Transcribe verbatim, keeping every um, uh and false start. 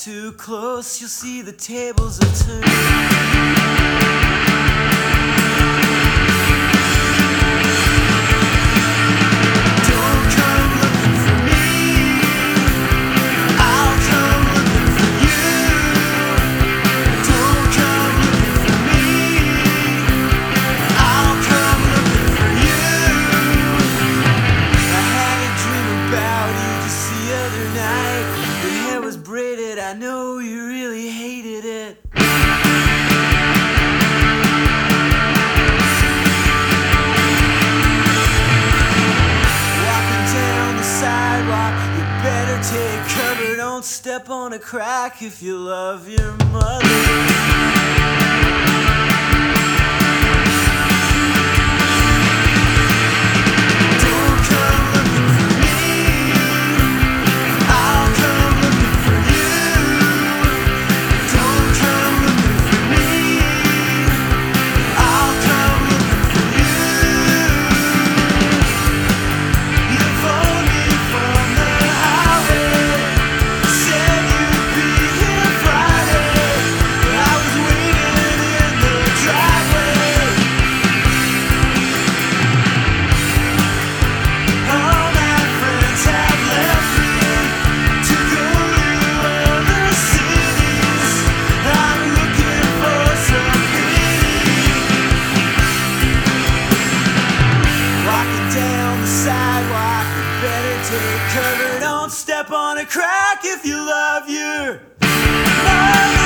too close, you'll see the tables will turn. I know you really hated it. Walking down the sidewalk, you better take cover. Don't step on a crack if you love your mother. Take cover, don't step on a crack if you love your mother.